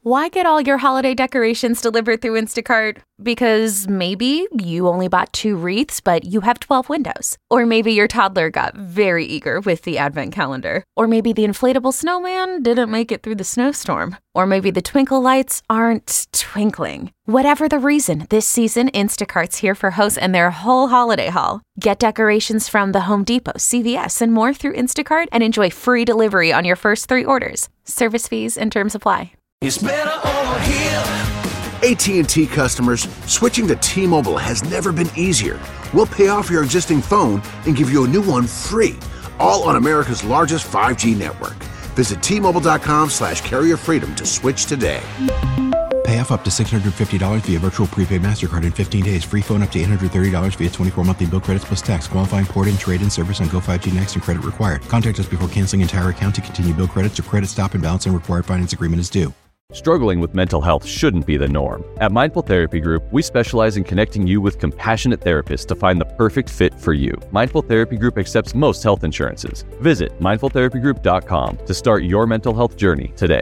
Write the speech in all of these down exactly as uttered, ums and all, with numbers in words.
Why get all your holiday decorations delivered through Instacart? Because maybe you only bought two wreaths, but you have twelve windows. Or maybe your toddler got very eager with the advent calendar. Or maybe the inflatable snowman didn't make it through the snowstorm. Or maybe the twinkle lights aren't twinkling. Whatever the reason, this season, Instacart's here for hosts and their whole holiday haul. Get decorations from the Home Depot, C V S, and more through Instacart and enjoy free delivery on your first three orders. Service fees and terms apply. It's better over here. A T and T customers, switching to T-Mobile has never been easier. We'll pay off your existing phone and give you a new one free, all on America's largest five G network. Visit T-Mobile.com slash carrier freedom to switch today. Pay off up to six hundred fifty dollars via virtual prepaid MasterCard in fifteen days. Free phone up to eight hundred thirty dollars via twenty-four monthly bill credits plus tax. Qualifying port-in, trade-in service on Go five G Next and credit required. Contact us before canceling entire account to continue bill credits or credit stop and balance and required finance agreement is due. Struggling with mental health shouldn't be the norm. At Mindful Therapy Group, we specialize in connecting you with compassionate therapists to find the perfect fit for you. Mindful Therapy Group accepts most health insurances. Visit mindful therapy group dot com to start your mental health journey today.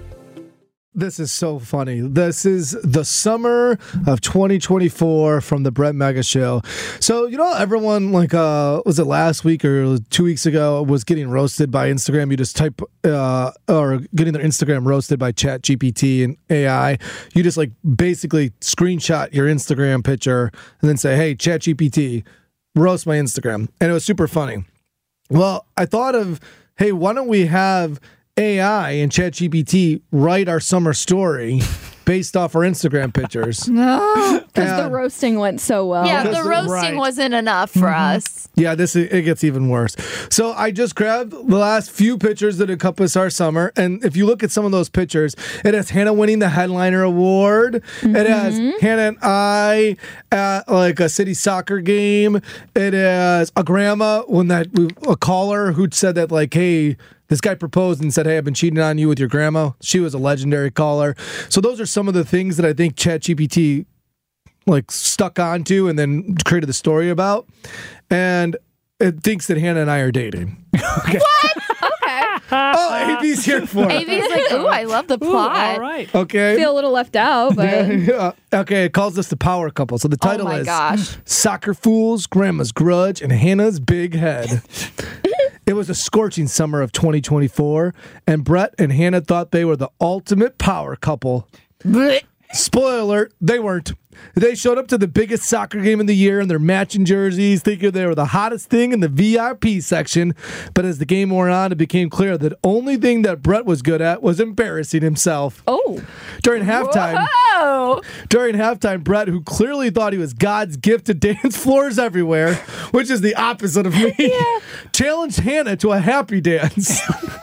This is so funny. This is the summer of twenty twenty-four from the Brett Mega Show. So, you know, everyone, like, uh, was it last week or two weeks ago, was getting roasted by Instagram. You just type, uh, or getting their Instagram roasted by Chat G P T and A I. You just, like, basically screenshot your Instagram picture and then say, hey, Chat G P T, roast my Instagram. And it was super funny. Well, I thought of, hey, why don't we have A I and ChatGPT write our summer story based off our Instagram pictures? No, because the roasting went so well. Yeah, the roasting right. wasn't enough for Mhm. us. Yeah, this is, it gets even worse. So I just grabbed the last few pictures that encompass our summer, and if you look at some of those pictures, it has Hannah winning the headliner award. Mm-hmm. It has Hannah and I at like a city soccer game. It has a grandma when that a caller who said that like, hey, this guy proposed and said, hey, I've been cheating on you with your grandma. She was a legendary caller. So those are some of the things that I think ChatGPT like stuck onto and then created the story about. And it thinks that Hannah and I are dating. Okay. What? Okay. Oh, A B's here for it. A B's like, ooh, I love the plot. Ooh, all right. Okay. Feel a little left out, but Yeah, yeah. Okay, it calls us the power couple. So the title Oh my is gosh. Soccer Fools, Grandma's Grudge, and Hannah's Big Head. It was a scorching summer of twenty twenty-four, and Brett and Hannah thought they were the ultimate power couple. Spoiler alert, they weren't. They showed up to the biggest soccer game of the year in their matching jerseys, thinking they were the hottest thing in the V I P section. But as the game wore on, it became clear that the only thing that Brett was good at was embarrassing himself. Oh. During halftime, Whoa. during halftime, Brett, who clearly thought he was God's gift to dance floors everywhere, which is the opposite of me, yeah. challenged Hannah to a happy dance.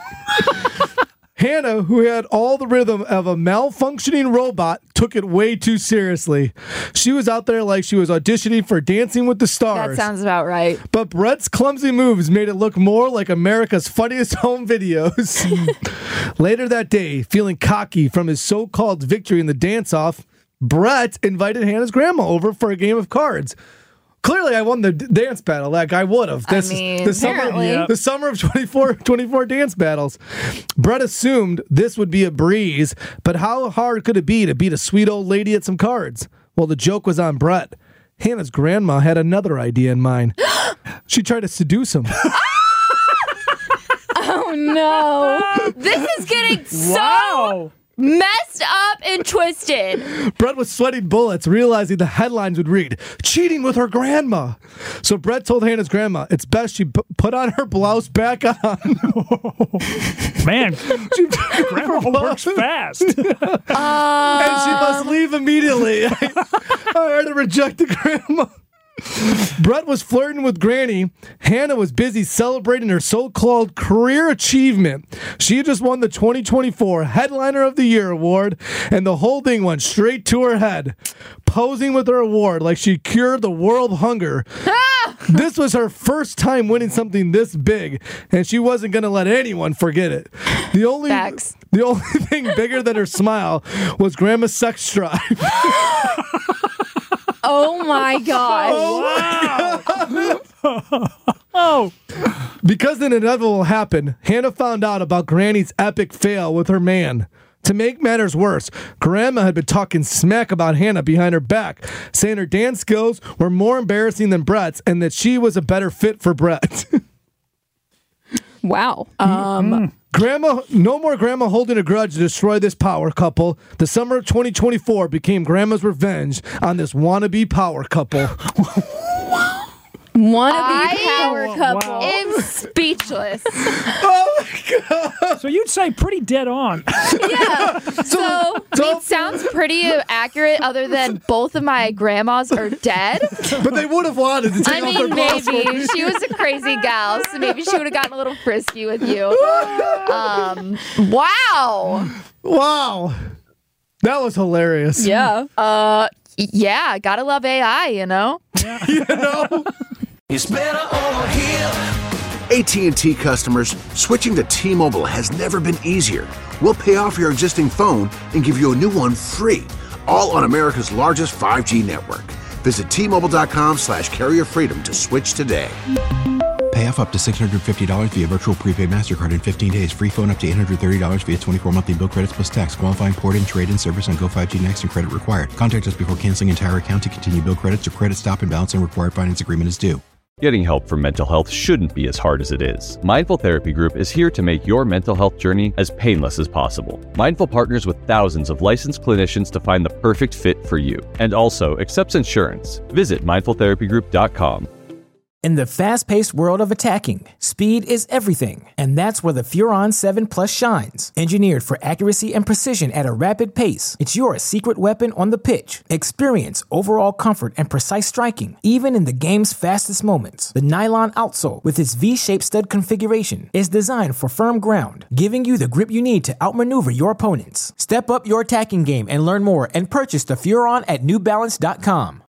Hannah, who had all the rhythm of a malfunctioning robot, took it way too seriously. She was out there like she was auditioning for Dancing with the Stars. That sounds about right. But Brett's clumsy moves made it look more like America's funniest home videos. Later that day, feeling cocky from his so-called victory in the dance-off, Brett invited Hannah's grandma over for a game of cards. Clearly, I won the d- dance battle. Like I would have. This I mean, the summer, apparently. yeah. the summer of twenty-four, twenty-four dance battles. Brett assumed this would be a breeze, but how hard could it be to beat a sweet old lady at some cards? Well, the joke was on Brett. Hannah's grandma had another idea in mind. She tried to seduce him. Oh no. This is getting so Wow. messed up and twisted. Brett was sweating bullets, realizing the headlines would read, cheating with her grandma. So Brett told Hannah's grandma it's best she p- put on her blouse back on. Man, grandma works fast. Uh, And she must leave immediately. I, I had to reject the grandma. Brett was flirting with Granny. Hannah was busy celebrating her so-called career achievement. She had just won the twenty twenty-four Headliner of the Year award, and the whole thing went straight to her head. Posing with her award like she cured the world hunger. This was her first time winning something this big, and she wasn't going to let anyone forget it. The only, Facts. the only thing bigger than her smile was Grandma's sex drive. oh my gosh. Wow. Oh. Because the inevitable happened, Hannah found out about Granny's epic fail with her man. To make matters worse, Grandma had been talking smack about Hannah behind her back, saying her dance skills were more embarrassing than Brett's and that she was a better fit for Brett. Wow. Um, Grandma, no more Grandma holding a grudge to destroy this power couple. The summer of twenty twenty-four became Grandma's revenge on this wannabe power couple. Wannabe I power couple. wow. am speechless. Oh my God. So you'd say pretty dead on. Yeah. So, I mean, it sounds pretty accurate other than both of my grandmas are dead. But they would have wanted to take I off their mean, clothes for maybe. me. She was a crazy gal, so maybe she would have gotten a little frisky with you. Um, wow. Wow. That was hilarious. Yeah. Uh, yeah, gotta love A I, you know? You know? It's better over here. A T and T customers, switching to T-Mobile has never been easier. We'll pay off your existing phone and give you a new one free, all on America's largest five G network. Visit T-Mobile.com slash carrier freedom to switch today. Pay off up to six hundred fifty dollars via virtual prepaid MasterCard in fifteen days. Free phone up to eight hundred thirty dollars via twenty-four monthly bill credits plus tax. Qualifying port-in, trade-in service on Go five G Next and credit required. Contact us before canceling entire account to continue bill credits or credit stop and balance and required finance agreement is due. Getting help for mental health shouldn't be as hard as it is. Mindful Therapy Group is here to make your mental health journey as painless as possible. Mindful partners with thousands of licensed clinicians to find the perfect fit for you, and also accepts insurance. Visit mindful therapy group dot com. In the fast-paced world of attacking, speed is everything, and that's where the Furon seven Plus shines. Engineered for accuracy and precision at a rapid pace, it's your secret weapon on the pitch. Experience overall comfort and precise striking, even in the game's fastest moments. The nylon outsole, with its V-shaped stud configuration, is designed for firm ground, giving you the grip you need to outmaneuver your opponents. Step up your attacking game and learn more and purchase the Furon at new balance dot com.